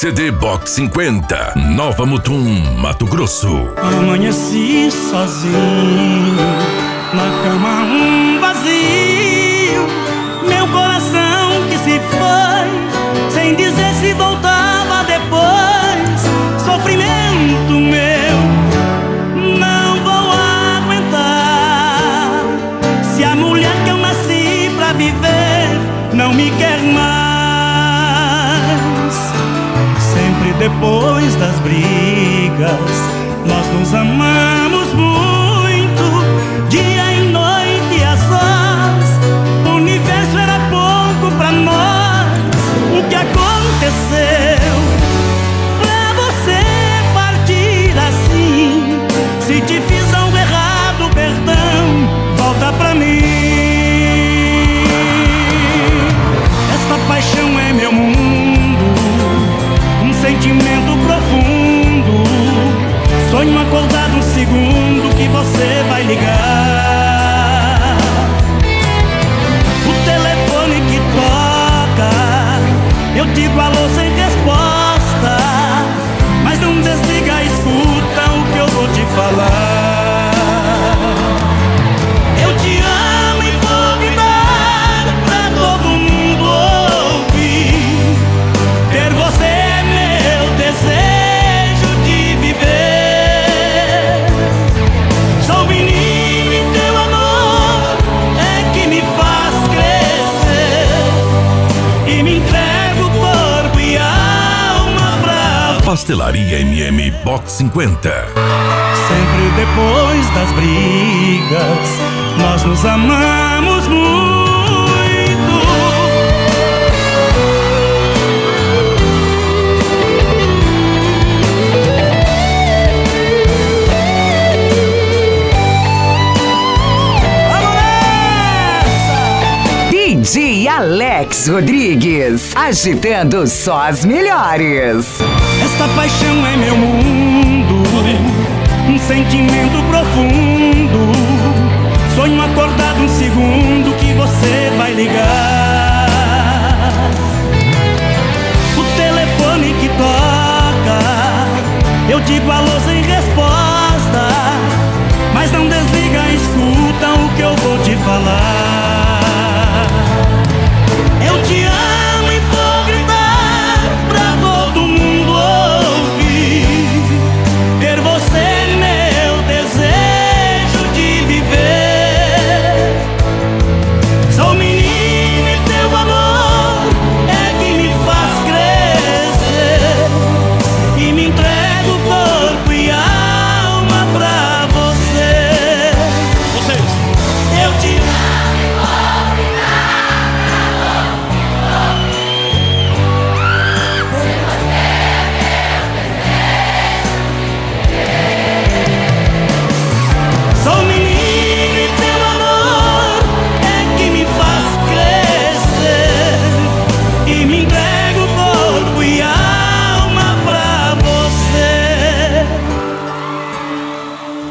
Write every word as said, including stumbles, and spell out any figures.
C D Box cinquenta, Nova Mutum, Mato Grosso. Amanheci sozinho, na cama um vazio, meu coração que se foi, sem dizer se voltava depois. Sofrimento meu, não vou aguentar, se a mulher que eu nasci pra viver não me quer mais. Sempre depois das brigas, nós nos amamos muito, dia e noite a sós. O universo era pouco pra nós. O que aconteceu pra você partir assim? Se te fiz algo errado, perdão, volta pra mim. Esta paixão é meu mundo, um sentimento profundo. Sonho acordado um segundo que você vai ligar. O telefone que toca, eu digo alô sem resposta, mas não desliga, escuta o que eu vou te falar. Eu te amo e vou gritar pra todo mundo ouvir. Ter você é meu desejo de viver. Sou menino e teu amor é que me faz crescer, e me entrego corpo e alma pra Pastelaria M M Box cinquenta. Sempre depois das brigas, nós nos amamos muito. D J Alex Rodrigues, agitando só as melhores. Esta paixão é meu mundo, um sentimento profundo. Sonho acordado um segundo que você vai ligar. O telefone que toca, eu digo alô sem resposta, mas não desliga, escuta o que eu vou te falar.